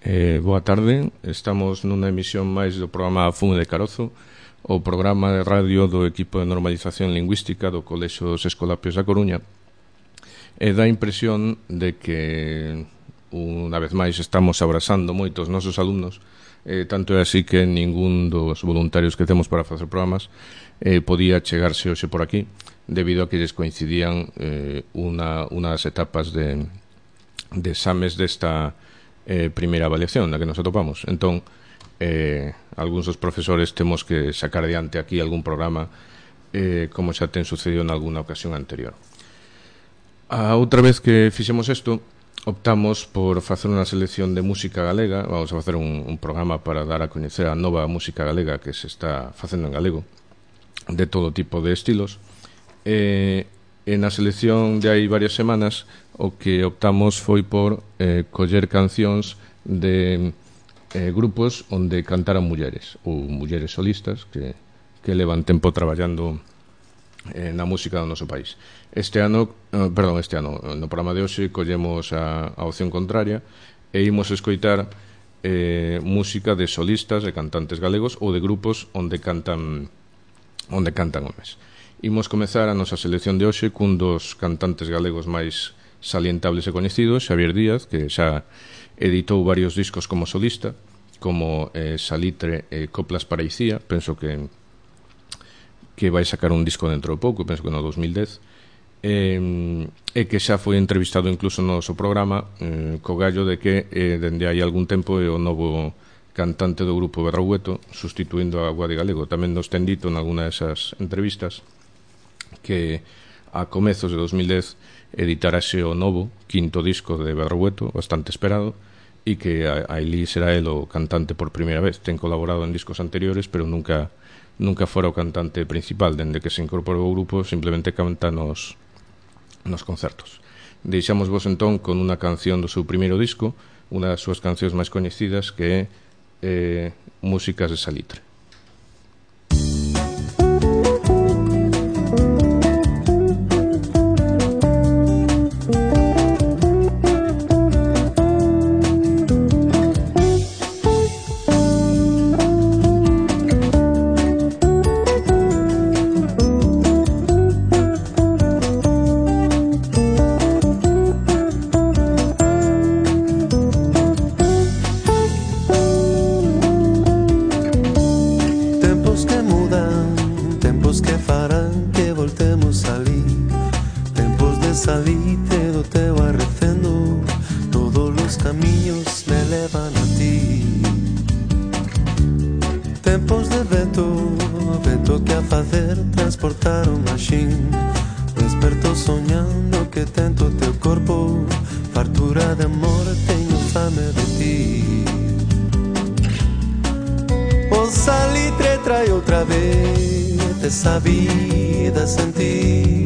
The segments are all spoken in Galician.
Boa tarde, estamos nunha emisión máis do programa Fume de Carozo, o programa de radio do equipo de normalización lingüística do Colexio dos Escolapios da Coruña, e dá a impresión de que unha vez máis estamos abrasando moito os nosos alumnos, tanto é así que ningún dos voluntarios que temos para facer programas podía chegarse hoxe por aquí, debido a que lles coincidían unhas etapas de exames desta primeira avaliación na que nos atopamos. Entón, algúns dos profesores temos que sacar adiante aquí algún programa, como xa ten sucedido en alguna ocasión anterior. A outra vez que fixemos isto, optamos por facer unha selección de música galega. Vamos a facer un programa para dar a coñecer a nova música galega que se está facendo en galego, de todo tipo de estilos. En a selección de hai varias semanas, o que optamos foi por coller cancións de grupos onde cantaran mulleres ou mulleres solistas que levan tempo traballando na música do noso país. No programa de hoxe collemos a opción contraria e imos escoitar música de solistas, de cantantes galegos ou de grupos onde cantan homes. Imos comezar a nosa selección de hoxe cun dos cantantes galegos máis salientables e coñecidos, Xavier Díaz, que xa editou varios discos como solista, como Salitre e Coplas para Icía. Penso que vai sacar un disco dentro de pouco, penso que no 2010, e que xa foi entrevistado incluso no noso programa, co gallo de que dende hai algún tempo é o novo cantante do grupo Berrogueto, sustituindo a Guadi Galego. Tamén nos ten dito en alguna desas entrevistas que a comezos de 2010 editarase o novo quinto disco de Berrogueto, bastante esperado, e que aí será el o cantante por primeira vez. Ten colaborado en discos anteriores, pero nunca fora o cantante principal. Dende que se incorporou ao grupo, simplemente canta nos concertos. Deixamos vos entón con unha canción do seu primeiro disco, unha das súas cancións máis coñecidas, que é Músicas de Salitre. Essa vida sentir,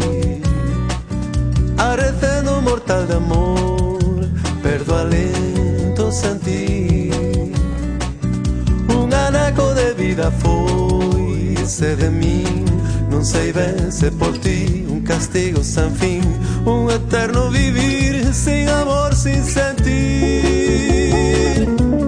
arrecendo mortal de amor, perdo alento sentir. Un anaco de vida foi se de min, non sei ben se por ti, un castigo sen fin, un eterno vivir sin amor, sin sentir.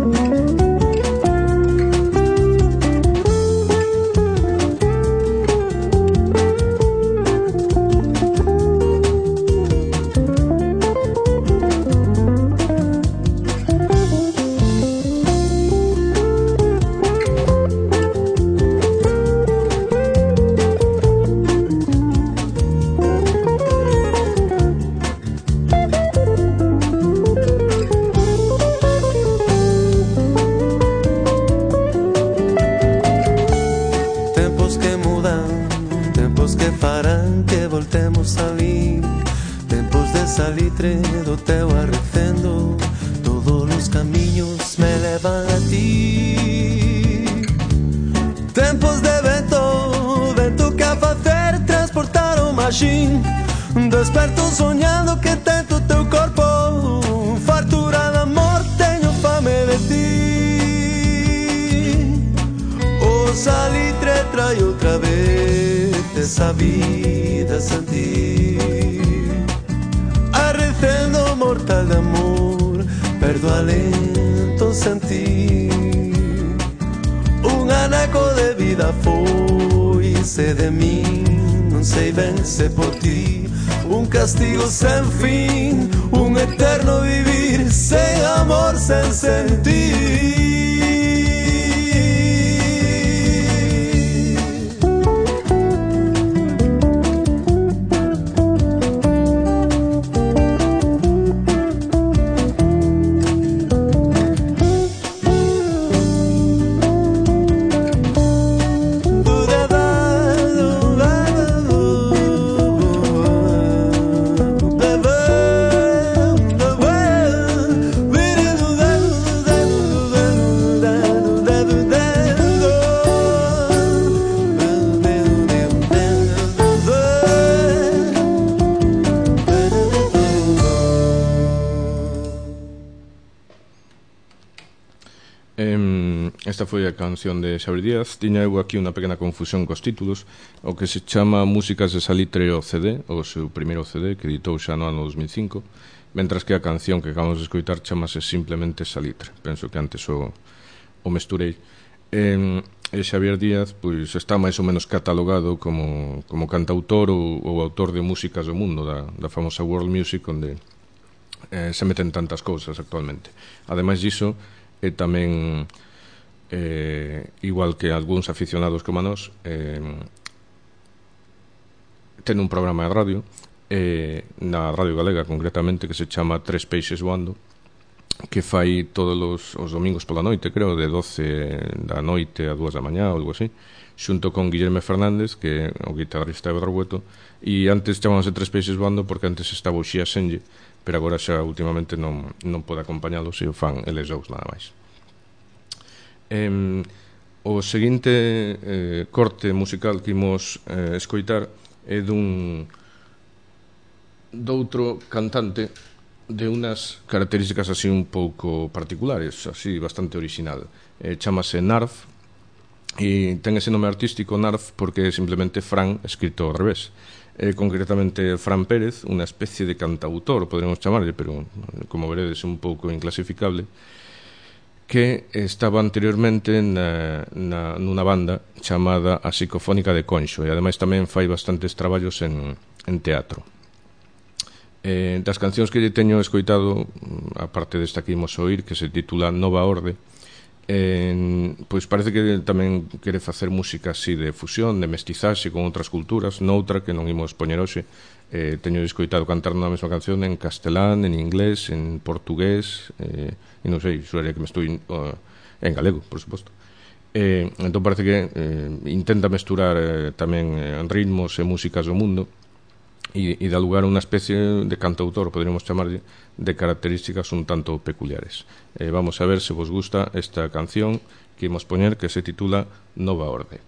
Salitre do teu arrecendo, todos os caminhos me levan a ti. Tempos de vento que a facer transportar o machín. Desperto soñando que tento teu corpo, fartura de amor, teño fame de ti. O salitre trae outra vez esa vida sentir. Arrecendo mortal de amor, perdo alento sentir. Un anaco de vida foise de min, non sei ben se por ti. Un castigo sen fin, un eterno vivir, sen amor, sen sentir. Esta foi a canción de Xavier Díaz. Tiña eu aquí unha pequena confusión cos títulos. O que se chama Músicas de Salitre o CD, o seu primeiro CD, que editou xa no ano 2005, mentras que a canción que acabamos de escoitar chamase simplemente Salitre. Penso que antes o mesturei. E Xavier Díaz pois está máis ou menos catalogado como cantautor ou autor de músicas do mundo, da famosa world music, onde se meten tantas cousas actualmente. Ademais diso, é tamén igual que algúns aficionados como a nós, ten un programa de radio, na Radio Galega concretamente, que se chama Tres Peixes Voando, que fai todos os domingos pola noite, creo, de 12 da noite a 2 da mañá ou algo así, xunto con Guillerme Fernández, que é o guitarrista de Barrueto. E antes chamábase Tres Peixes Voando porque antes estaba o Xía Senlle, pero agora xa últimamente non pode acompañalos, e o fan eles dous nada máis. O seguinte corte musical que imos escoitar é doutro cantante de unas características así un pouco particulares, así bastante original. Chámase Narf, e ten ese nome artístico Narf porque é simplemente Fran escrito ao revés. Concretamente Fran Pérez, unha especie de cantautor, poderíamos chamarlle, pero como veredes un pouco inclasificable, que estaba anteriormente nunha banda chamada A Psicofónica de Conxo, e ademais tamén fai bastantes traballos en teatro. Das cancións que lle teño escoitado, a parte desta que imos oír, que se titula Nova Orde, pois parece que tamén quere facer música así de fusión, de mestizaxe con outras culturas. Noutra que non imos poñer hoxe, teño escoitado cantar na mesma canción en castelán, en inglés, en portugués, e non sei, xuaría que me estou en galego, por suposto. Entón parece que intenta mesturar tamén ritmos e músicas do mundo, e dá lugar a unha especie de cantautor, poderíamos chamarlle, de características un tanto peculiares. Vamos a ver se vos gusta esta canción que imos poñer, que se titula Nova Orde.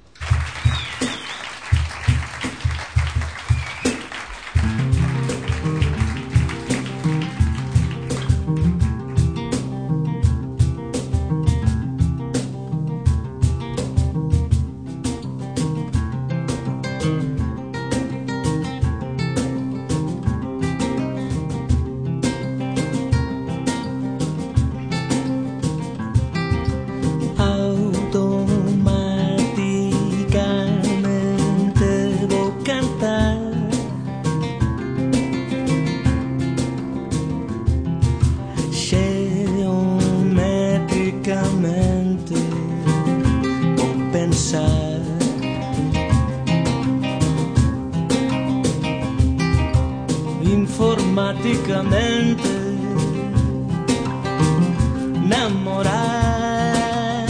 Informáticamente namorar,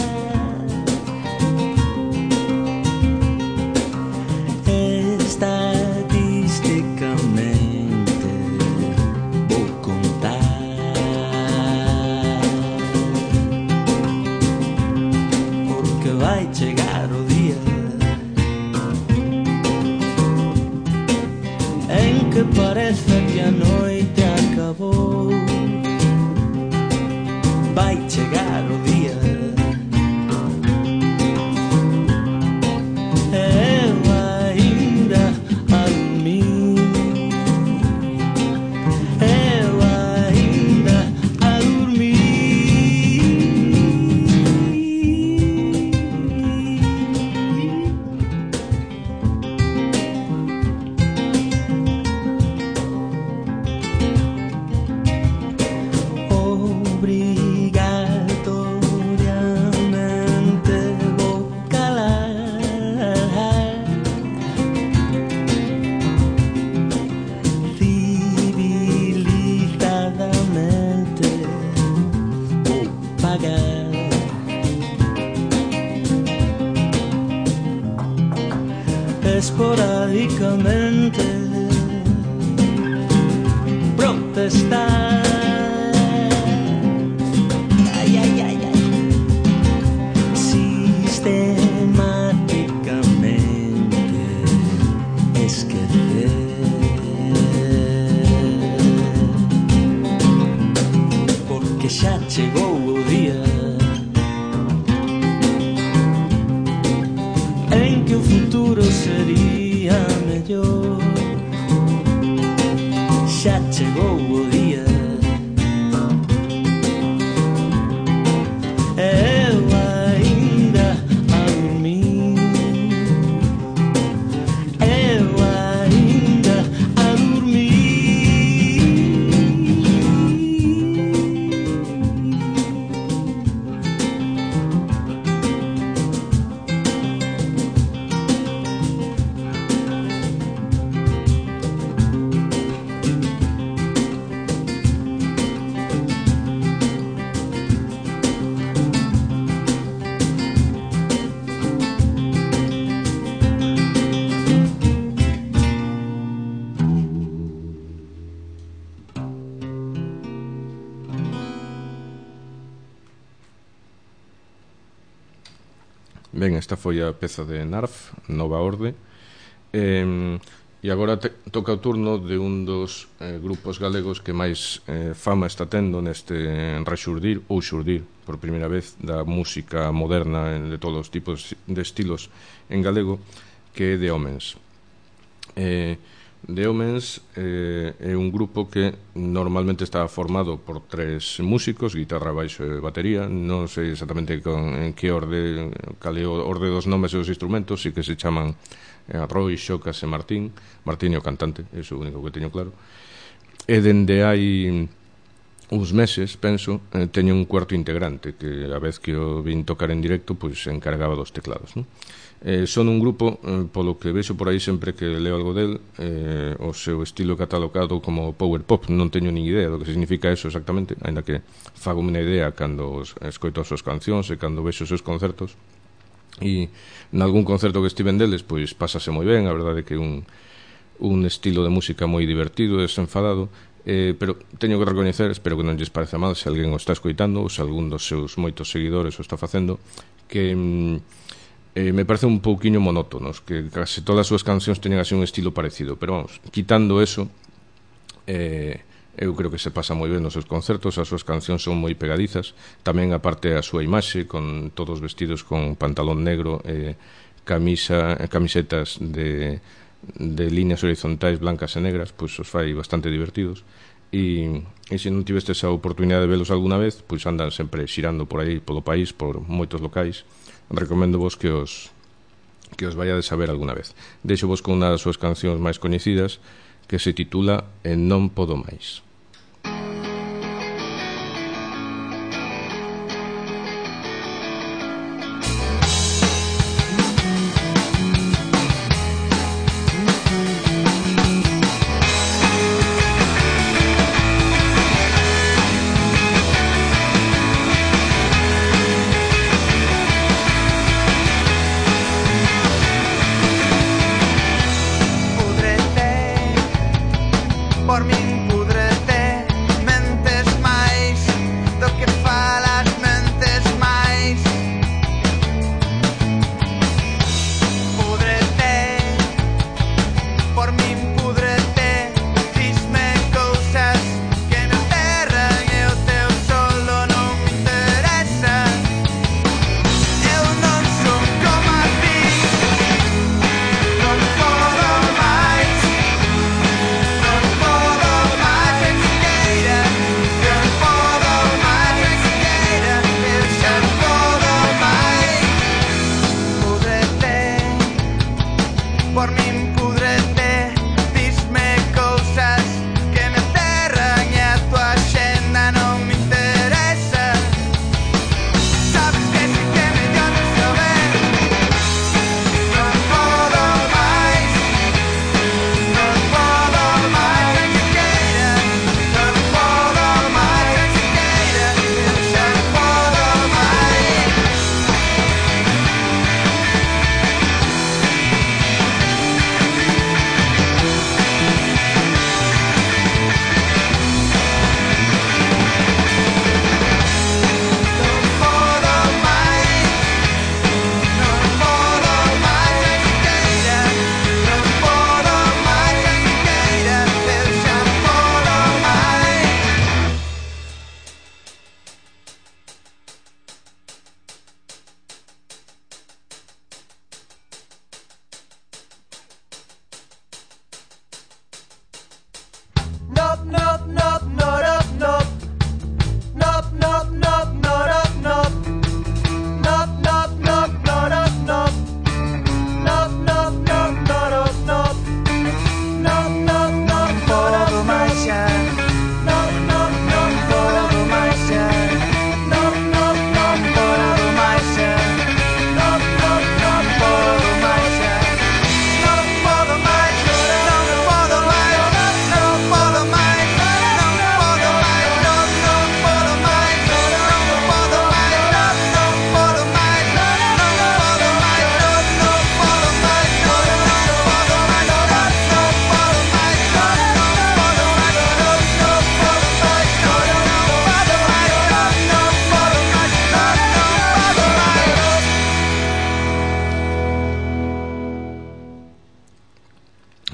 estadísticamente vou contar, porque vai chegar o día en que parece que a noite acabou. Vai chegar o día eu ainda a dormir, eu ainda a dormir. mágicamente protestar. Ay, ay, ay, ay. Sistemáticamente esquecer. Porque xa chegou o día en que o futuro sería mellor. Xa chegou o día eu ainda a dormir. Eu ainda a dormir. Ben, esta foi a peza de Narf, Nova Orde. E agora toca o turno de un dos grupos galegos que máis fama está tendo neste rexurdir ou xurdir por primeira vez da música moderna de todos os tipos de estilos en galego, que é The Omens. The Omens é un grupo que normalmente está formado por 3 músicos, guitarra, baixo e batería. Non sei exactamente en que orde, cal é o orde dos nomes e dos instrumentos, si que se chaman Roy, Xocas e Martín. Martín é o cantante, é o único que teño claro. E dende hai uns meses, penso, teño un cuarto integrante que a vez que o vin tocar en directo, pois se encargaba dos teclados, non? Son un grupo, polo que vexo por aí sempre que leo algo del, o seu estilo catalogado como power pop. Non teño nin idea do que significa eso exactamente, ainda que fago unha idea cando escoito as súas cancións e cando vexo os seus concertos. E nalgún concerto que estiven deles, pois pásase moi ben. A verdade é que é un estilo de música moi divertido e desenfadado, pero teño que recoñecer, espero que non lles pareza mal se alguén o está escoitando ou se algún dos seus moitos seguidores o está facendo, que me parece un pouquiño monótonos, que case todas as súas cancións teñen así un estilo parecido, pero vamos, quitando eso, eu creo que se pasa moi ben nos seus concertos. As súas cancións son moi pegadizas, tamén aparte a súa imaxe, con todos vestidos con pantalón negro e camisetas de líneas horizontais blancas e negras, pois os fai bastante divertidos. E se non tivestes a oportunidade de velos alguna vez, pois andan sempre xirando por aí polo país, por moitos locais. Recomendo vos que os vaiades a ver alguna vez. Deixo vos con unha das súas cancións máis coñecidas, que se titula En non podo máis. Por min pudrete, mentes máis do que falas, mentes máis. Pudrete, por min pudrete, disme cousas que me aterran e o teu solo non me interesa. Eu non son como a ti, non podo máis. Por min pudrete,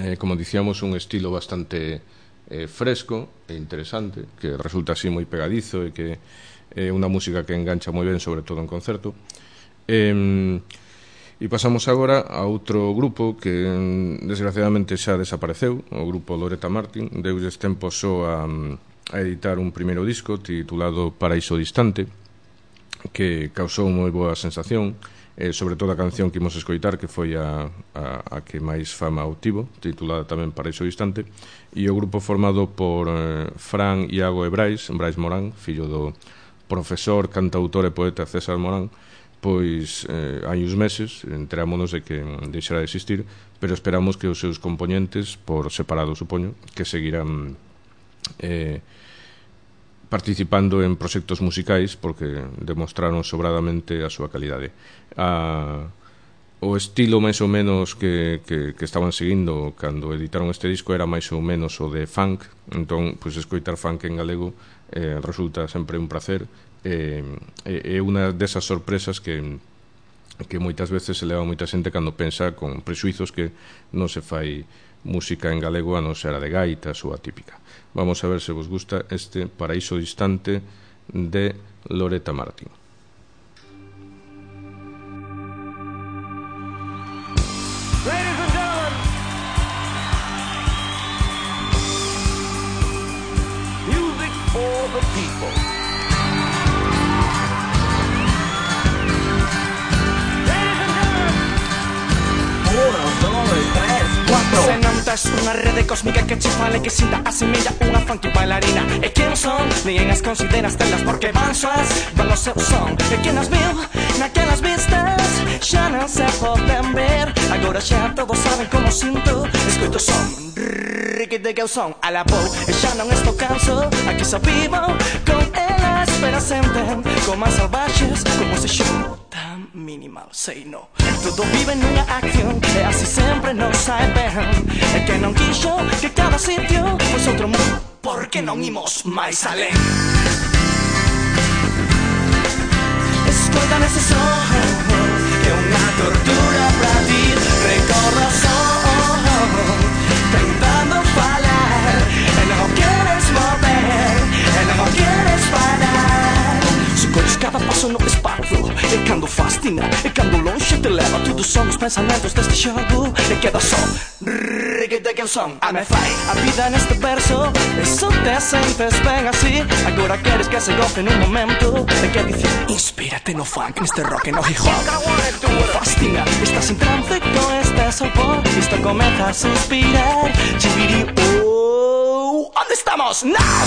como dicíamos, un estilo bastante fresco e interesante, que resulta así moi pegadizo e que é unha música que engancha moi ben, sobre todo en concerto. E pasamos agora a outro grupo que desgraciadamente xa desapareceu, o grupo Loretta Martin. Deulles tempo só a editar un primeiro disco titulado Paraíso Distante, que causou moi boa sensación, sobre todo a canción que imos escoitar, que foi a que máis fama obtivo, titulada tamén Paraíso Distante. E o grupo formado por Fran, Iago e Brais Morán, fillo do profesor, cantautor e poeta César Morán. Pois hai uns meses enterámonos de que deixará de existir, pero esperamos que os seus componentes, por separado supoño, que seguirán participando en proxectos musicais, porque demostraron sobradamente a súa calidade. O estilo máis ou menos que estaban seguindo cando editaron este disco era máis ou menos o de funk, entón, pois, escoitar funk en galego resulta sempre un placer. É unha desas sorpresas que moitas veces se leva moita xente cando pensa con prexuizos que non se fai música en galego a non ser a de gaitas ou a típica. Vamos a ver se vos gusta este Paraíso Distante de Loretta Martin. Ladies and gentlemen, music for the people. Se non tes unha rede cósmica que che fale, que sinta, asimila unha funky bailarina. E quen son? Ninguén as consideras telas porque van soas, van o seu son. E quen as viu naquelas vistas xa non se poden ver. Agora xa todos saben como sinto, escoito son Ricky de que son a la pou. E xa non estou canso, aquí só vivo con elas, pero senten como as salvaxes, como se show tan minimal, say no. Todo vive nunha acción e así sempre nos sai ben. E que non quixo que cada sitio fosse outro mundo, porque non imos máis alén. Escoita nese son, que é unha tortura pra ti. Recorda o son, tentando falar, e non queres mover, e non queres parar. Se colles cada paso no espazo, e cando fascina, e cando longe te leva, tudo son os pensamentos deste xogo. E queda só Ricky de que son, a me fai a vida neste verso. E só te sentes ben así. Agora queres que se goce nun momento. E que dicir, inspírate no funk, neste rock e no hip hop. Fascina, estás en trance con este sopor. Isto comeza a suspirar. Chibiri, onde estamos? Nós!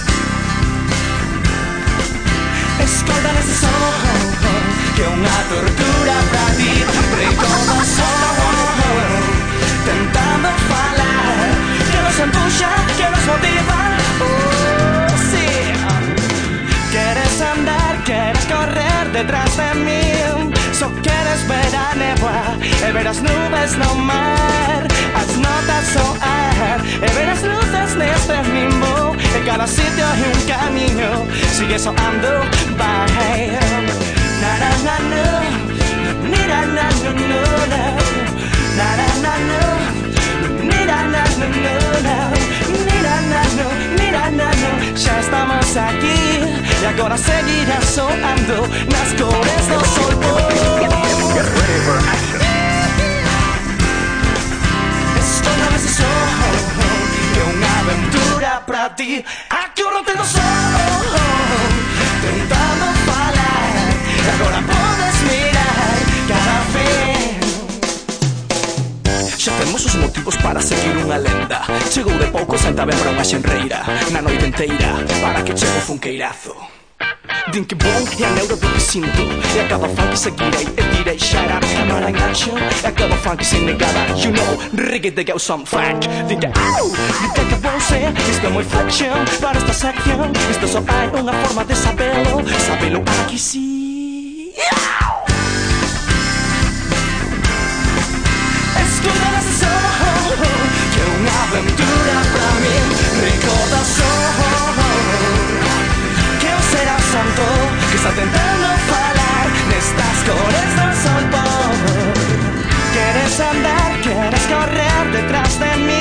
Escolta nese son, que é unha tortura pra ti. Recorda o son, tentando falar, que nos empuxa, que nos motiva. Oh, sí. Queres andar, queres correr detrás de mí. Só queres ver a néboa e ver as nubes no mar, as notas soar e ver as luces neste limbo. E cada sitio é un camiño, sigue soando, vai. Na na na na, ni na na na na, na na na na, ni na na na na, ni na na na, ni na na na. Xa estamos aquí e agora seguirá soando nas cores do sol. Get ready for action. Escolta nesse som, que é unha aventura pra ti. Aquí o rote do sol, tentando falar, e agora podes mirar cada vez. Xa temos os motivos para seguir unha lenda. Chegou de pouco, senta ben para unha xenreira. Na noite inteira, para que chego funkeirazo. Din que bom é a neura do que sinto. E acaba funk, seguirei e direi shut up, cámara en action. E acaba funk sem negada, you know, reggae de girl some funk. Din que au, din que acabou ser. Isto é moi flexion para esta sección. Isto só hai unha forma de sabelo, sabelo aquí sí. Escuta nesse som, que é unha aventura pra mí. Recorda o son, que eu será o santo que está tentando falar nestas cores do sol. Queres andar, queres correr detrás de mí.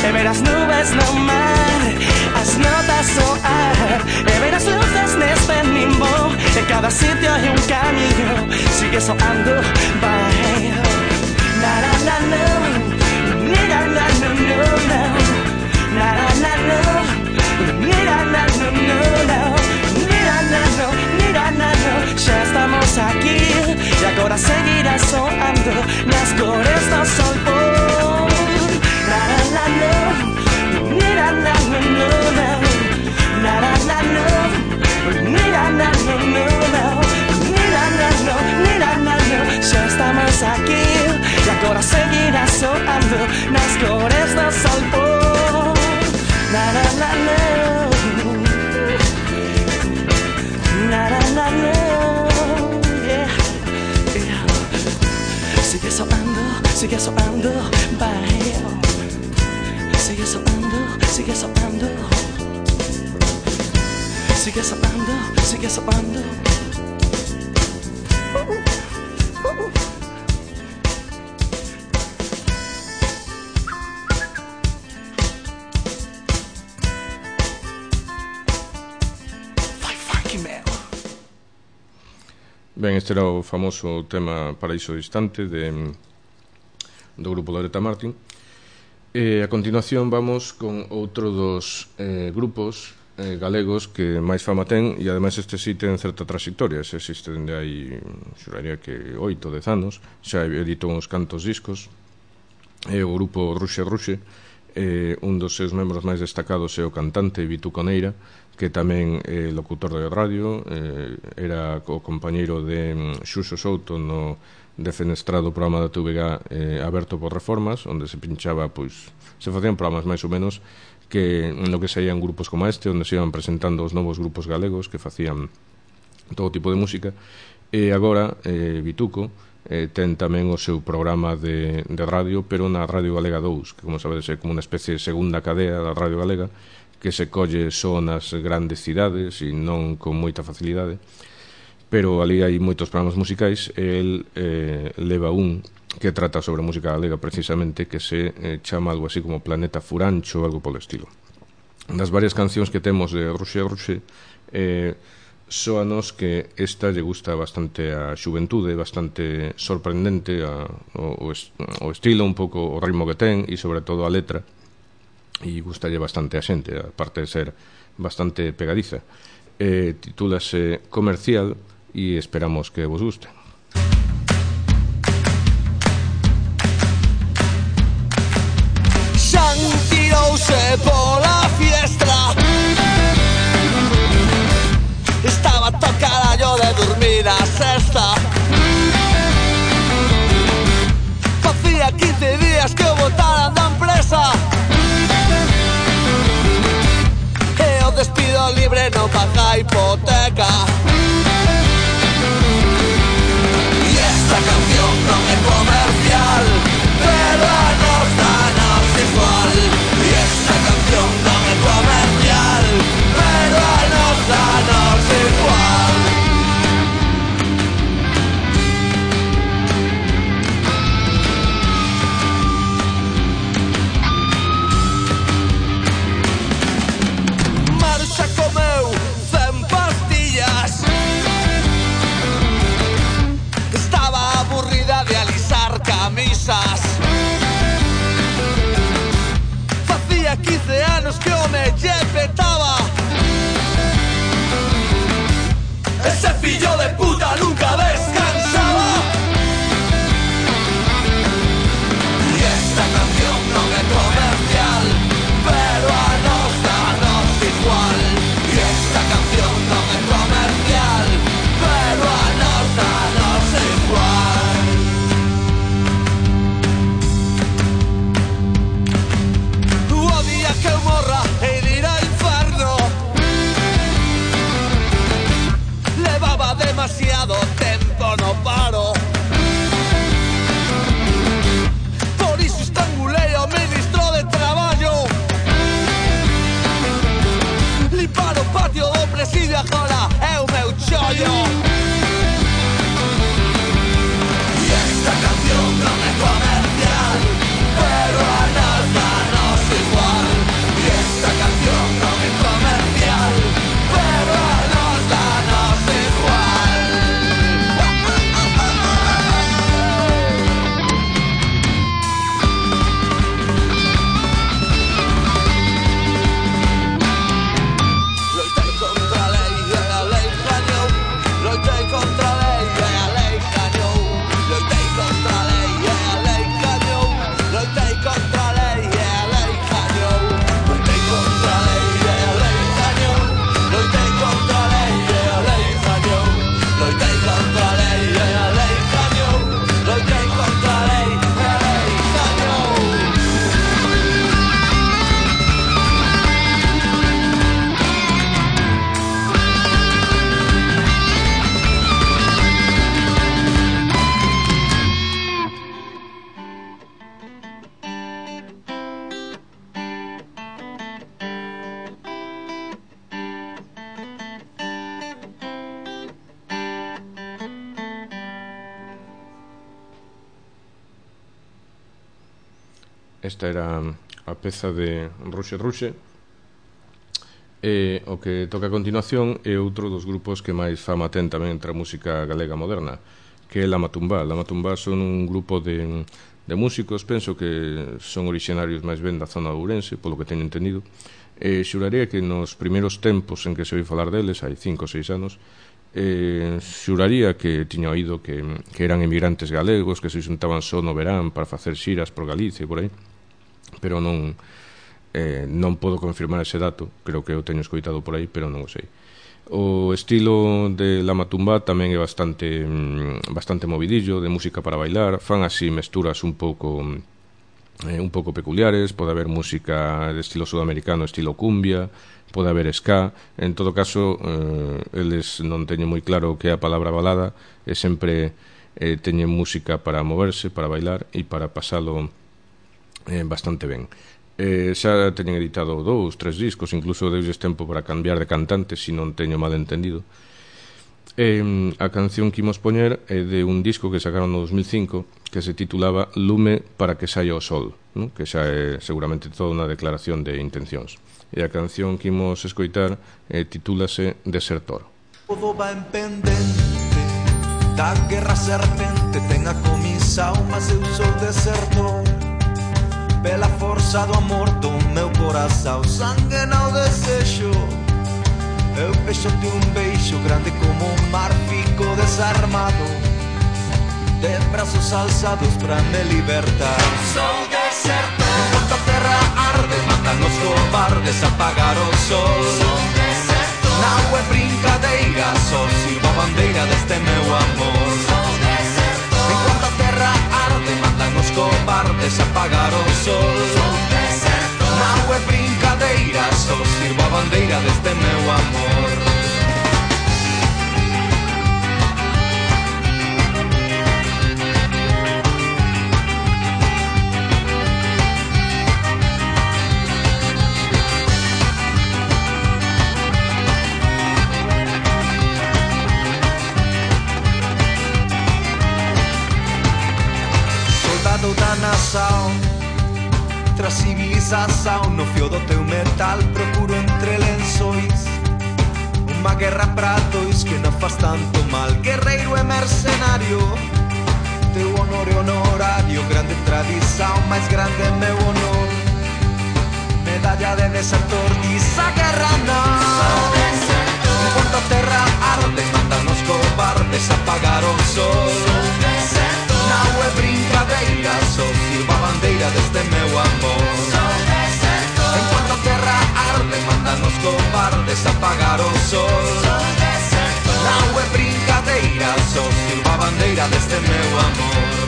e ver as nubes no mar, as notas soar, e ver as luces neste limbo. En cada sitio hai un camiño, sigue soando, vai. Na na na no, na na no no no, na na na no, na na no no no, na na no, na na no. Xa estamos aquí e agora seguirá soando nas cores do sol por. Na na no, na na no no no, na na no, na na no no no, na na no, na no. Xa estamos aquí e agora seguirá soando nas cores do sol por. Na na na no, na na na no, yeah, yeah. Sigue soando, vai. Sigue soando, sigue soando. Sigue soando, sigue soando. Ben, este era o famoso tema Paraíso Distante do grupo Loretta Martin. E a continuación vamos con outro dos grupos galegos que máis fama ten, e ademais este sí ten certa trayectoria. Se existe dende hai, xuraría que 8 ou 10 anos, xa editou uns cantos discos. É o grupo Ruxe Ruxe. Un dos seus membros máis destacados é o cantante Vituco Neira, que tamén é locutor de radio, era o compañeiro de Xuxo Souto no defenestrado programa da TVG Aberto por Reformas, onde se pinchaba, pois, se facían programas máis ou menos que no que saían grupos como este, onde se iban presentando os novos grupos galegos que facían todo tipo de música. E agora Vituco ten tamén o seu programa de radio, pero na Radio Galega 2, que como sabedes é como unha especie de segunda cadea da Radio Galega, que se colle só nas grandes cidades e non con moita facilidade, pero ali hai moitos programas musicais. El leva un que trata sobre música galega precisamente, que se chama algo así como Planeta Furancho ou algo polo estilo. Das varias cancións que temos de Ruxe Ruxe, soanos que esta lle gusta bastante a xuventude, bastante sorprendente o estilo, un pouco o ritmo que ten e sobre todo a letra, e gustalle bastante a xente, aparte de ser bastante pegadiza. Titúlase Comercial e esperamos que vos guste. Xan tirouse pola fiestra, estaba tocada yo de dormir a sesta. Facía 15 días que o botaran da empresa, e o despido libre non paga hipoteca. E esta canción non é comercial, pero a nos danos igual. E esta canción non é comercial, pero a nos danos igual. Marxa comeu 100 pastillas Esta era a peza de Ruxe Ruxe. E o que toca a continuación é outro dos grupos que máis fama ten tamén entre a música galega moderna, que é Lama Tumbá. Lama Tumbá son un grupo de músicos, penso que son orixinarios máis ben da zona de Ourense, polo que teño entendido. Xuraría que nos primeiros tempos en que se ouí falar deles, hai 5 ou 6 anos, xuraría que tiña oído que eran emigrantes galegos que se xuntaban só no verán para facer xiras por Galicia e por aí, pero non podo confirmar ese dato. Creo que eu teño escoitado por aí, pero non o sei. O estilo de Lama Tumbá tamén é bastante movidillo, de música para bailar. Fan así mesturas un pouco peculiares. Pode haber música de estilo sudamericano, estilo cumbia, pode haber ska. En todo caso, eles non teñen moi claro o que é a palabra balada, e sempre teñen música para moverse, para bailar e para pasalo bastante ben. Xa teñen editado 2, 3 discos, incluso deulles tempo para cambiar de cantante, se non teño mal entendido. A canción que imos poñer é de un disco que sacaron no 2005 que se titulaba Lume para que saia o sol, ¿no? Que xa é seguramente toda unha declaración de intencións. E a canción que imos escoitar titúlase Desertor. Todo va en pendente da guerra serpente, ten a comisa, mas eu sou desertor. Pela forza do amor do meu coração, sangue não desejo. Eu fecho-te um beijo grande como o mar, fico desarmado, de braços alçados pra me libertar. Sou desertor. Enquanto a terra arde, matam os cobardes a apagar o sol. Sou desertor. Não é brincadeira, só sirvo a bandeira deste meu amor. Sou desertor. Enquanto a terra arde, matam os cobardes a apagar o sol. Sou desertor. Não é brincadeira, só sirvo a bandeira deste meu amor. Soldado da nação, tras civilização, no fio do teu metal procuro entre lençóis uma guerra pra dois que não faz tanto mal. Guerreiro e mercenário, teu honor é honorário, grande tradição, mais grande é meu honor. Medalha de desertor, diz a guerra não. Enquanto a terra arde, mandam os cobardes apagar o sol. Não é brincadeira, só sirvo a bandeira deste meu amor. Enquanto a terra arde, mandam os cobardes apagar o sol. Não é brincadeira, só sirvo a bandeira deste meu amor.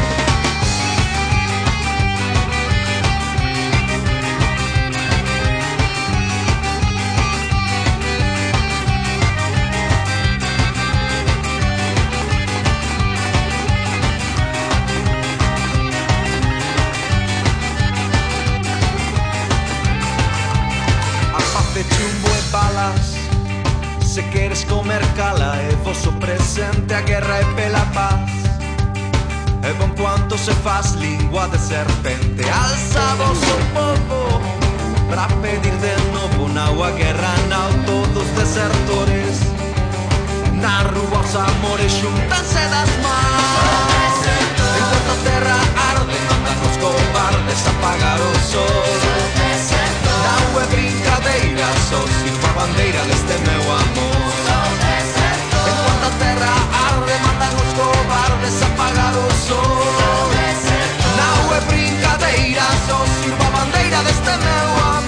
Chumbo e balas, se queres comer cala, é vosso presente, a guerra é pela paz. É bom quanto se faz língua de serpente, alza vosso povo pra pedir de novo. Não a guerra, não todos desertores, na rua os amores juntam-se das mãos. Enquanto a terra arde, mandam os cobardes apagar o sol. Não é brincadeira, só sirvo a bandeira deste meu amor. Enquanto a terra arde, mandam os cobardes apagar o sol. Não é brincadeira, só sirvo a bandeira deste meu amor.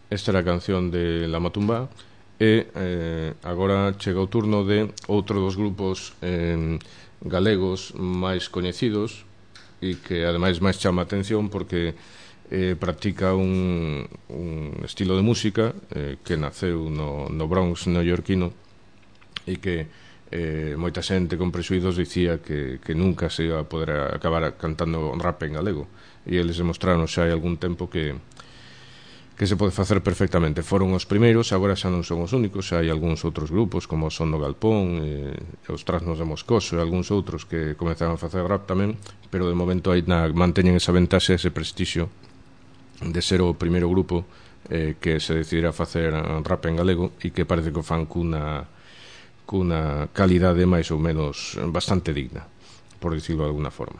Esta era a canción de La Matumba. E agora chega o turno de outro dos grupos galegos máis coñecidos e que ademais máis chama a atención porque practica un estilo de música que naceu no Bronx neoyorquino e que moita xente con prexuídos dicía que nunca se iba a poder acabar cantando rap en galego, e eles demostraron xa hai algún tempo que se pode facer perfectamente. Foron os primeiros, agora xa non son os únicos, xa hai algúns outros grupos como Son do Galpón, os Trasnos de Moscoso e algúns outros que comezaron a facer rap tamén, pero de momento manteñen esa ventaxe, ese prestixio de ser o primeiro grupo que se decidirá facer rap en galego e que parece que o fan cunha calidade máis ou menos bastante digna, por dicirlo de alguna forma.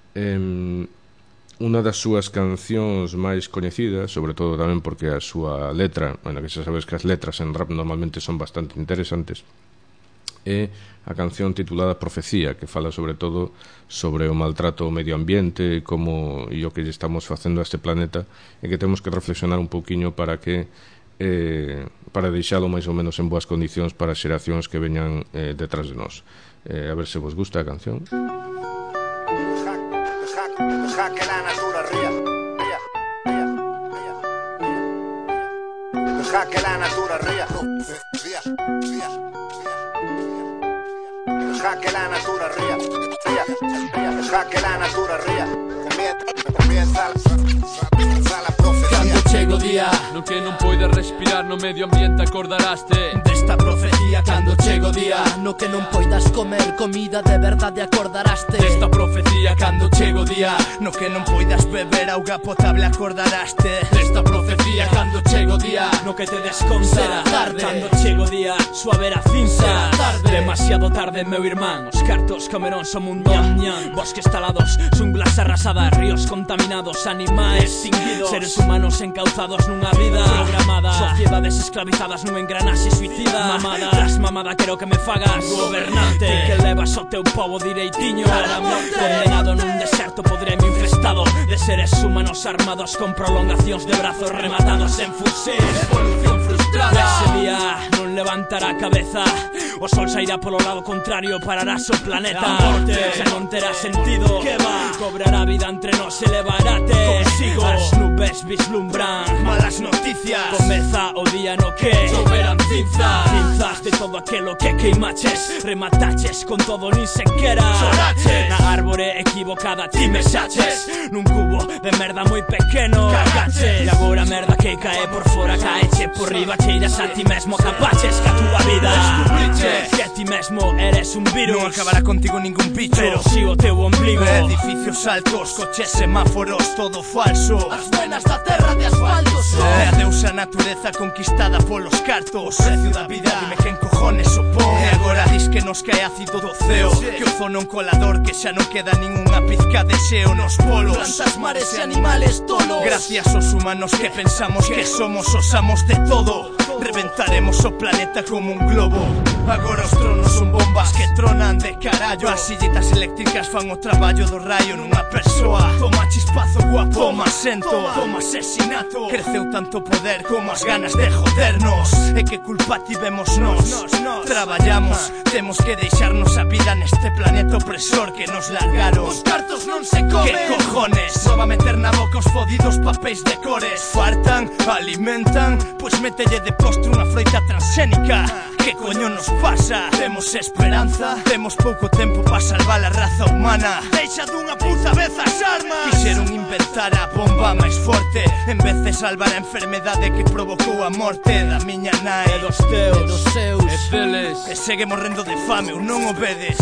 Unha das súas cancións máis coñecidas, sobre todo tamén porque a súa letra, bueno, que xa sabes que as letras en rap normalmente son bastante interesantes, é a canción titulada Profecía, que fala sobre todo sobre o maltrato ao medio ambiente e o que lle estamos facendo a este planeta, e que temos que reflexionar un pouquiño para deixalo máis ou menos en boas condicións para as xeracións que veñan detrás de nós. A ver se vos gusta a canción. Deja que la natura ría. Deja que la natura ría. Deja que la natura ría. Deja que la natura ría. Comienza la profecía. Cando chego o día no que non poidas respirar, no medio ambiente acordaraste desta profecía. Cando chego o día no que non poidas comer comida de verdade acordaraste desta profecía. Cando chego o día no que non poidas beber auga potable acordaraste desta profecía. Cando chego o día no que te desconta será tarde. Cando chego o día suave a cinza será tarde. Demasiado tarde, meu irmán. Os cartos comerón son un ñam ñam. Bosques talados, xunglas arrasadas, ríos contaminados, animais extinguidos, seres humanos encauzados nunha vida programada, sociedades esclavizadas nun engranaxe suicida. Mamada tras mamada quero que me fagas gobernante, que levas o teu pobo direitiño a morte, condenado nun deserto podreme infestado de seres humanos armados con prolongacións de brazos rematados en fusil. Evolución frustrada. Ese día non levantará a cabeza, o sol sairá polo lado contrario, pararás o planeta. Se non terá sentido, que va, cobrará vida entre nós e levarate consigo. As nubes vislumbran malas noticias. Comeza o día no que choverán cinzas de todo aquilo que queimaches, remataches con todo nin sequera choraches. Na árbore equivocada ti me xaches, nun cubo de merda moi pequeno cagaches. E agora a merda que cae por fora caeche por riba, cheiras a ti mesmo, capaches que a túa vida descubriche que ti mesmo eres un virus. Non acabará contigo ningún bicho, pero si o teu ombligo. Edificios altos, coches, semáforos, todo falso. As venas da terra de asfalto son a deusa natureza conquistada polos cartos. O precio da vida, dime quen cojones o pon. E agora dis que nos cae ácido do ceo, que o zono un colador, que xa non queda ninguna pizca de xeo nos polos. Plantas, mares e animales tolos. Gracias aos humanos que pensamos que somos os amos de todo, reventaremos o planeta como un globo. Agora os tronos son bombas que tronan de carallo. As sillitas eléctricas fan o traballo do raio nunha persoa. Toma chispazo guapo, toma sento, toma asesinato. Creceu tanto poder como as ganas de jodernos. E que culpa tivemos nós? Traballamos, temos que deixarnos a vida neste planeta opresor que nos largaron. Os cartos non se comen. Que cojones? Só va meter na boca os fodidos papéis de cores. Fartan, alimentan, pois mételle de postre unha froita transxénica. Que coño nos pasa? Temos esperanza, temos pouco tempo para salvar a raza humana. Deixa dunha puta vez as armas. Quixeron inventar a bomba máis forte en vez de salvar a enfermedade que provocou a morte da miña nai E dos teus, dos seus, e deles. E segue morrendo de fame ou non o vedes?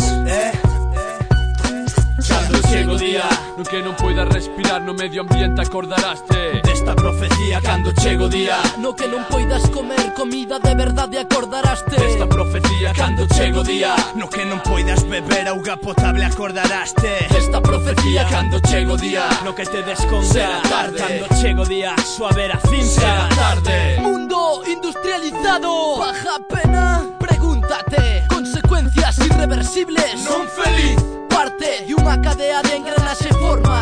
Cando chego o día no que non poidas respirar, no medio ambiente acordaraste desta profecía. Cando chego o día no que non poidas comer comida de verdade acordaraste desta profecía. Cando chego o día no que non poidas beber auga potable acordaraste desta profecía. Cando chego o día no que te desconta será tarde. Cando chego o día suave a cinza será tarde. Mundo industrializado, baja pena, pregúntate. Consecuencias irreversibles, non feliz. Parte de unha cadea de engranaxe formas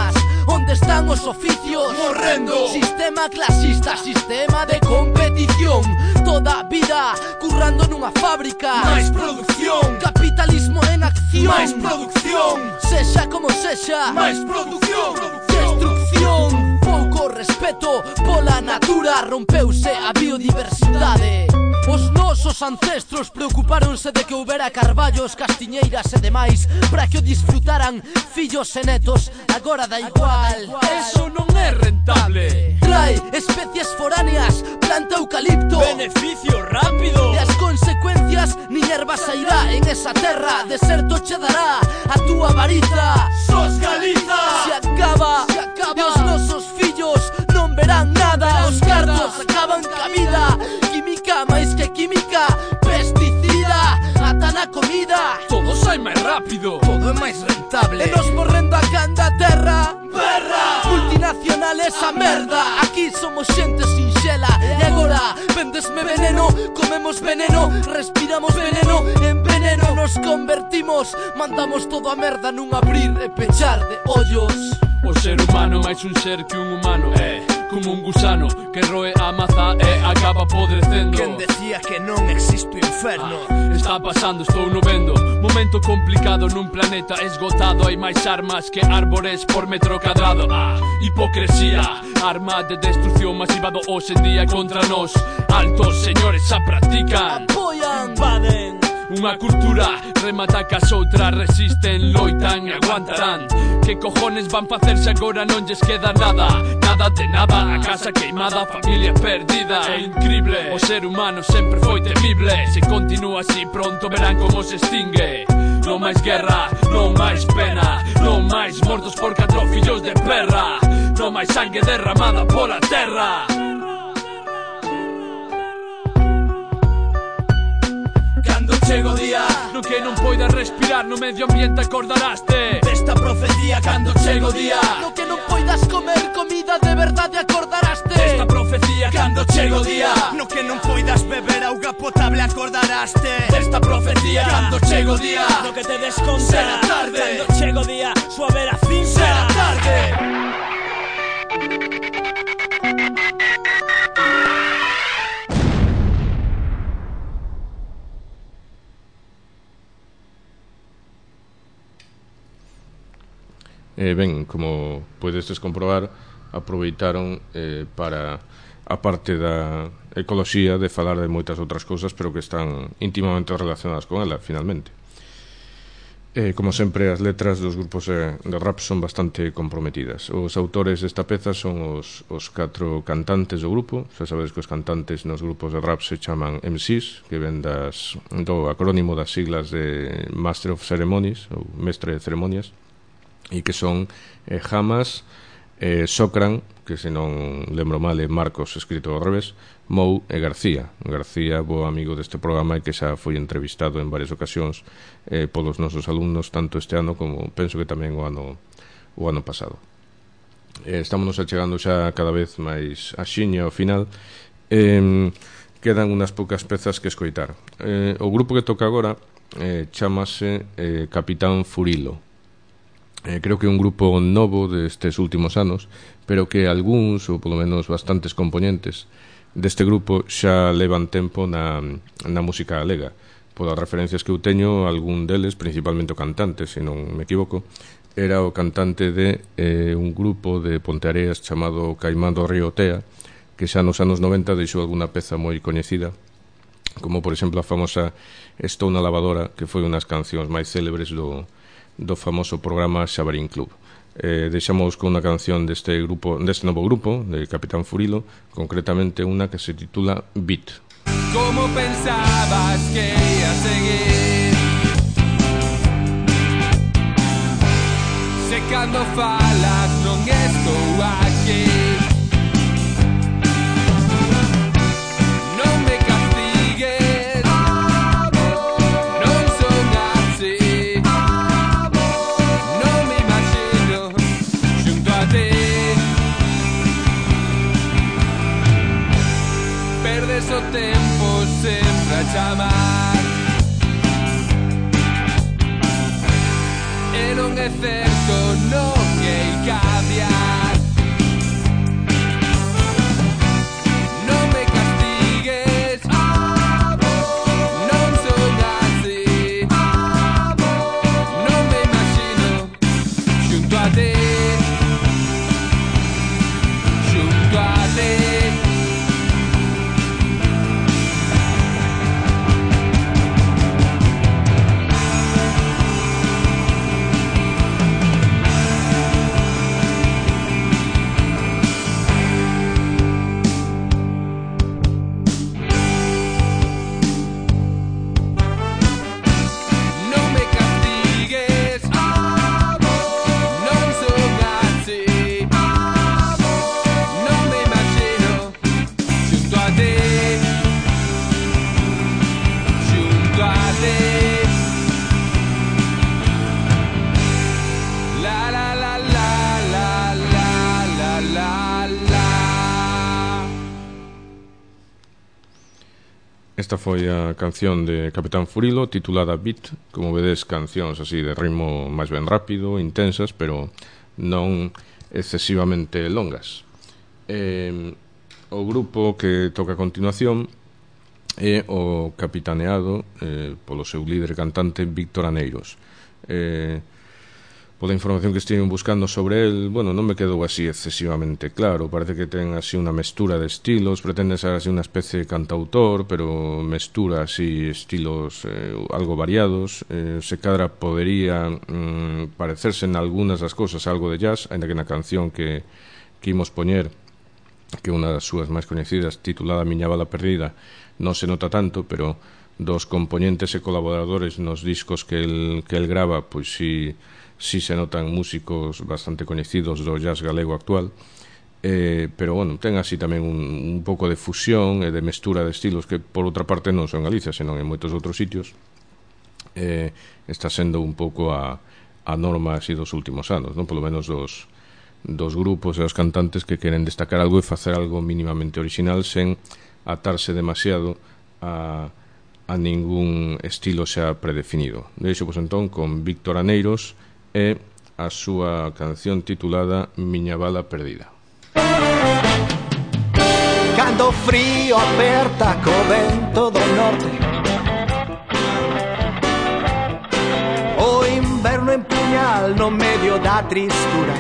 onde están os oficios? Morrendo. Sistema clasista, sistema de competición. Toda a vida currando nunha fábrica. Mais producción. Capitalismo en acción. Mais producción. Sexa como sexa. Mais producción. Destrucción. Pouco respeto pola natura. Rompeuse a biodiversidade. Os nosos ancestros preocupáronse de que houbera carballos, castiñeiras e demais para que o disfrutaran fillos e netos. Agora dá igual. Eso non é rentable. Trae especies foráneas, planta eucalipto. Beneficio rápido. E as consecuencias nin erva sairá en esa terra. Deserto che dará a túa varita. Sos Galiza. Se acaba, e os nosos fillos non verán nada. Os cartos acaban ca vida. Química máis que química, pesticida, ata na comida. Todo sai máis rápido. Todo é máis rentable. E nos morrendo a canda terra. Berra. Multinacionales a merda. Aquí somos xente sinxela. E agora vendesme veneno. Comemos veneno, respiramos veneno. En veneno nos convertimos. Mandamos todo a merda nun abrir e pechar de ollos. O ser humano máis un ser que un humano. Como un gusano que roe a maza e acaba podrecendo. Quen decía que non existe o inferno? Está pasando, estou no vendo. Momento complicado nun planeta esgotado. Hai máis armas que árbores por metro cadrado. Hipocresía, arma de destrucción masiva do hoxe en día contra nós. Altos señores a practican, apoian, invaden unha cultura, remata que as outras resisten, loitan e aguantarán. Que cojones van facerse agora? Non lles queda nada, nada de nada. A casa queimada, familia perdida. É increíble, o ser humano sempre foi temible. Se continúa así pronto verán como se extingue. Non máis guerra, non máis pena, non máis mortos por 4 fillos de perra. Non máis sangue derramada pola terra. Chego día no que non poidas respirar, no medio ambiente acordaraste desta profecía. Cando chego día no que non poidas comer comida de verdade acordaraste desta profecía. Cando chego día no que non poidas beber auga potable acordaraste desta profecía. Cando chego día no que te des conta será tarde. Cando chego día suave a cinza será tarde. Ben, como podestes comprobar, aproveitaron para, a parte da ecoloxía, de falar de moitas outras cousas, pero que están íntimamente relacionadas con ela, finalmente. Como sempre, as letras dos grupos de rap son bastante comprometidas. Os autores desta peza son os 4 cantantes do grupo. Xa sabedes que os cantantes nos grupos de rap se chaman MCs, que ven do acrónimo das siglas de Master of Ceremonies, ou Mestre de Ceremonias, e que son Hamas, Sokran, que se non lembro mal é Marcos escrito ao revés, Mou e García. García, bo amigo deste programa e que xa foi entrevistado en varias ocasións polos nosos alumnos, tanto este ano como penso que tamén o ano pasado. Estamos achegando xa cada vez máis a xiña ao final. Quedan unhas poucas pezas que escoitar. O grupo que toca agora chamase Capitán Furilo. Creo que é un grupo novo destes últimos anos, pero que algúns, ou polo menos bastantes componentes deste grupo xa levan tempo na música galega. Polas referencias que eu teño, algún deles, principalmente o cantante, se non me equivoco, era o cantante de un grupo de Ponteareas chamado Caimán do Río Tea, que xa nos anos 90 deixou alguna peza moi coñecida, como por exemplo a famosa Estou na lavadora, que foi unhas cancións máis célebres do famoso programa Xabarín Club. Deixamos con unha canción deste novo grupo de Capitán Furilo, concretamente unha que se titula Beat. ¿Cómo pensabas que iba a seguir? Secando falas non estou aquí. O tempo sempre a chamar e non é certo, non hai cambiar. Esta foi a canción de Capitán Furilo titulada Beat. Como vedes, cancións así de ritmo máis ben rápido, intensas, pero non excesivamente longas. O grupo que toca a continuación é o capitaneado polo seu líder cantante Víctor Aneiros. Pola información que estive buscando sobre el, bueno, non me quedou así excesivamente claro. Parece que ten así unha mestura de estilos, pretende ser así unha especie de cantautor, pero mestura así estilos algo variados. Se cadra podería parecerse en algunhas das cosas algo de jazz, ainda que na canción que imos poñer, que é unha das súas máis coñecidas, titulada Miña Bala Perdida, non se nota tanto, pero dos componentes e colaboradores nos discos que el grava, pois si se notan músicos bastante coñecidos do jazz galego actual, pero bueno, ten así tamén un pouco de fusión e de mestura de estilos que por outra parte non son en Galicia, senón en moitos outros sitios. Está sendo un pouco a norma así dos últimos anos, non? Polo menos dos grupos e os cantantes que queren destacar algo e facer algo mínimamente original sen atarse demasiado a ningún estilo xa predefinido. Deixo, pois, entón, con Víctor Aneiros e a súa canción titulada Miña Bala Perdida. Cando frío aperta co vento do norte, o inverno en puñal no medio da tristura,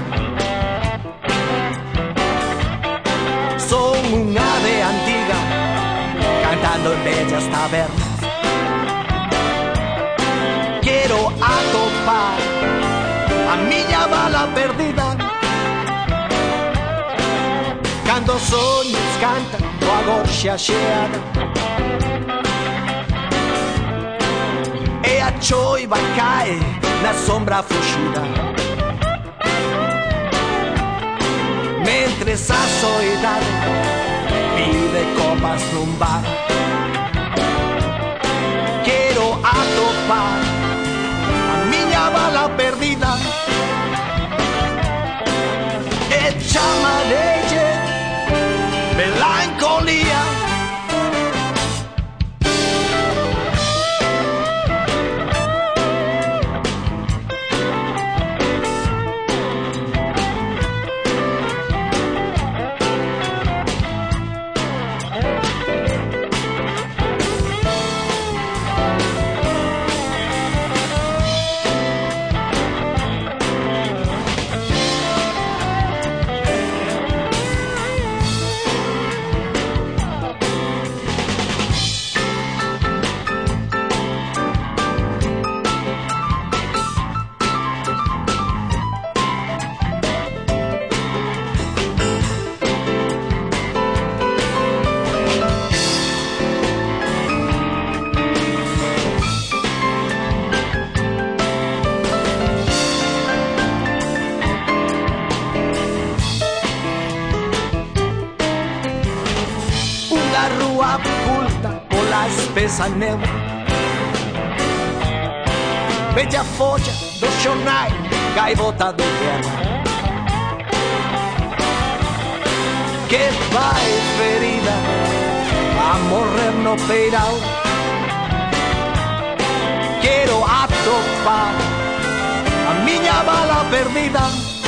son unha ave antiga cantando en bellas tabernas. Quero atopar a miña bala perdida, cando os soños cantan coa gorxa xeada e a choiva cae na sombra fuxida, mentres a soidade pide copas nun bar. Quero atopar a miña bala perdida e chamarelle melancolía. Espesa neve, bella folla do xornal, gaivota do inverno, que vai ferida a morrer no peiral. Quero atopar a miña bala perdida,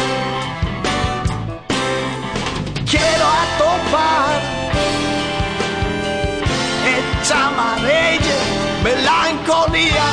quero atopar chamarelle melancolía.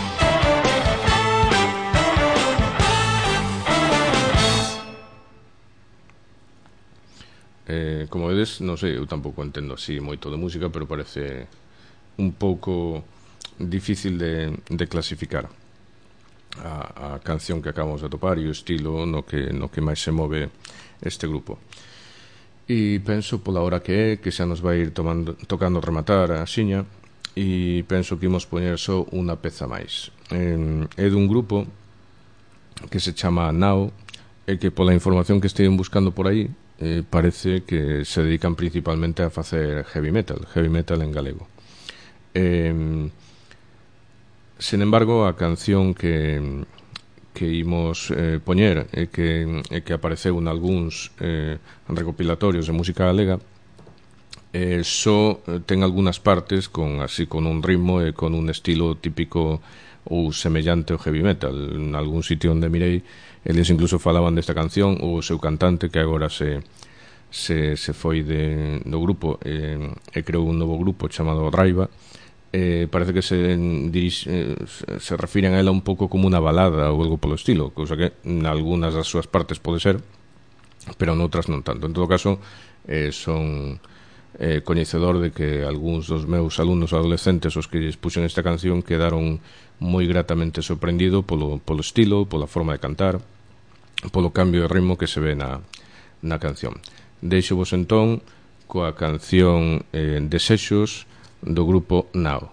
Como vedes, non sei, eu tampouco entendo así moito de música, pero parece un pouco difícil de clasificar a canción que acabamos de topar e o estilo no que máis se move este grupo. E penso pola hora que xa nos vai ir tocando rematar a xiña, e penso que imos poñer só unha peza máis. É dun grupo que se chama Now, e que pola información que estiven buscando por aí parece que se dedican principalmente a facer heavy metal en galego. Sen embargo, a canción que imos poñer e que apareceu nalgúns recopilatorios de música galega só ten algunhas partes con un ritmo e con un estilo típico ou semellante ao heavy metal. En algún sitio onde mirei, eles incluso falaban desta canción, o seu cantante, que agora se foi do grupo e creou un novo grupo chamado Raiva. Parece que se refiren a ela un pouco como unha balada ou algo polo estilo, cousa que en algunhas das súas partes pode ser, pero noutras non tanto. En todo caso, son coñecedor de que algúns dos meus alumnos adolescentes os que lles puxen esta canción quedaron moi gratamente sorprendido polo estilo, pola forma de cantar, polo cambio de ritmo que se ve na canción. Deixo vos entón coa canción Desexos do grupo Now.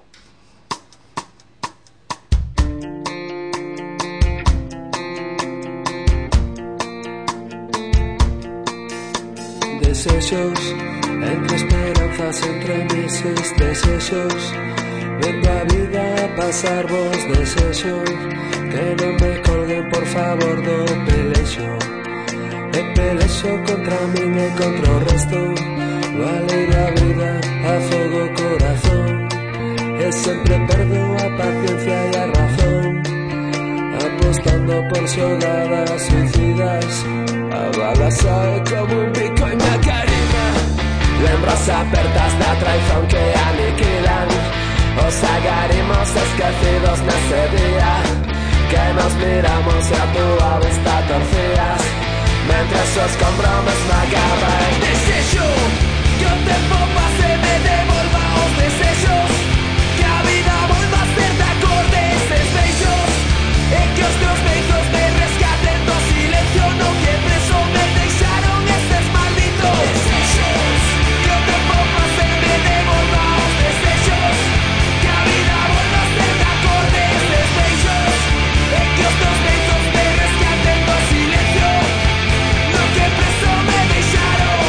Desexos, entre esperanzas, entre meses, desexos, vendo a vida pasar vos, desexos, que non me colguen por favor do pelexo. E pelexo contra min e contra o resto, vale a vida, afogo o corazón, e sempre perdo a paciencia e a razón, apostando por xogadas suicidas. A bala sae como un pico e me acarina. Lembras apertas da traición que aniquilan os agarimos esquecidos nese día que nos miramos e a túa vista torcías mentres os compromes me agarran. Desexo que o tempo pase e me devolva os desexos, que a vida volva a ser de acorde estes beijos, e que os teus beijos me rescaten do silencio no que preso me deixaron estes malditos. Desexos que o tempo pase e me devolva os desexos, que a vida volva a ser de acorde estes beijos, e que os teus beijos me rescaten do silencio no que preso me deixaron.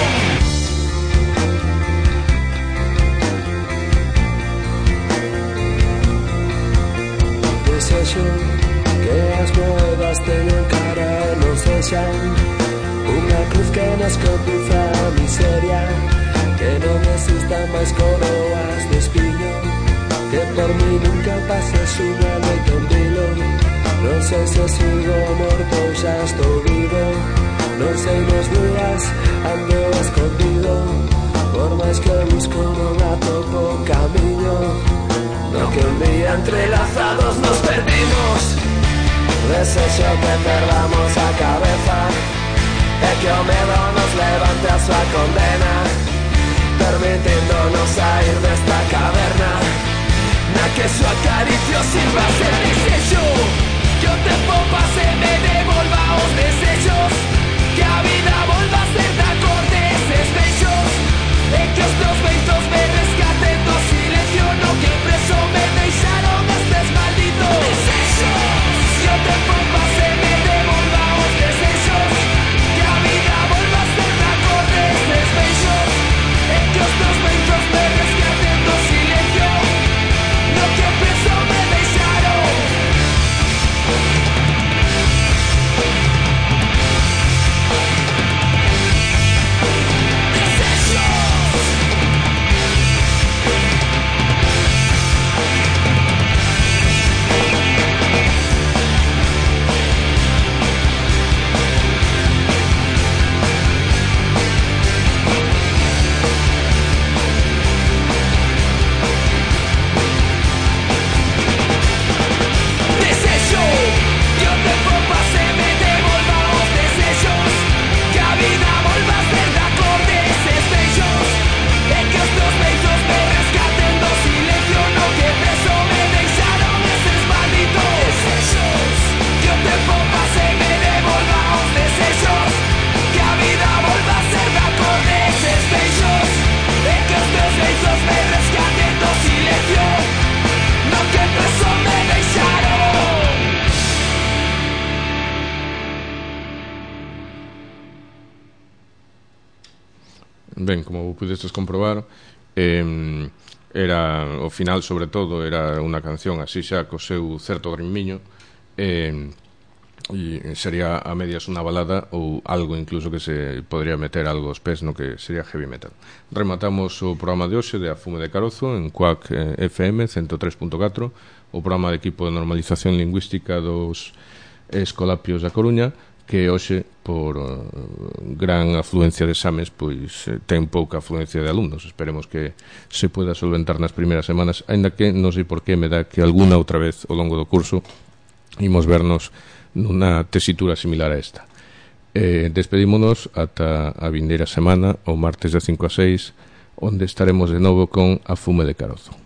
Desexo que as moedas teñen cara e non sexan unha cruz que nos conduza a miseria, que non existan máis coroas de espiño, que por mí nunca pases unha noite en vilo. Non sei se sigo morto ou xa estou vivo, non sei nos días ando escondido, por máis que busco non atopo camiño, no que un día entrelazados nos perdimos. Desexo que perdamos a cabeza e que o medo nos levante a súa condena, permitindonos sair desta caverna na que súa acaricio sirva ser desexo. Que o tempo pase e me devolva os desexos, que a vida volva a ser de acorde eses beijos, e que os teus beijos me rescaten do silencio no que preso me deixaron estes malditos. Desexos que o tempo pase e me devolva os desexos, que a vida volva a ser de acorde estes beijos, e que os teus beijos me rescaten do silencio no que preso me deixaron. Ben, como pudestes comprobar, era o final, sobre todo, era unha canción así xa co seu certo ritmiño, e sería a medias unha balada ou algo incluso que se podría meter algo aos pés no que sería heavy metal. Rematamos o programa de hoxe de A Fume de Carozo en Quack FM 103.4, o programa de equipo de normalización lingüística dos Escolapios da Coruña, que hoxe por gran afluencia de exames pois ten pouca afluencia de alumnos. Esperemos que se pueda solventar nas primeiras semanas, aínda que non sei por que me dá que alguna outra vez ao longo do curso imos vernos nunha tesitura similar a esta. Despedímonos ata a vindeira semana, o martes de 5 a 6, onde estaremos de novo con A Fume de Carozo.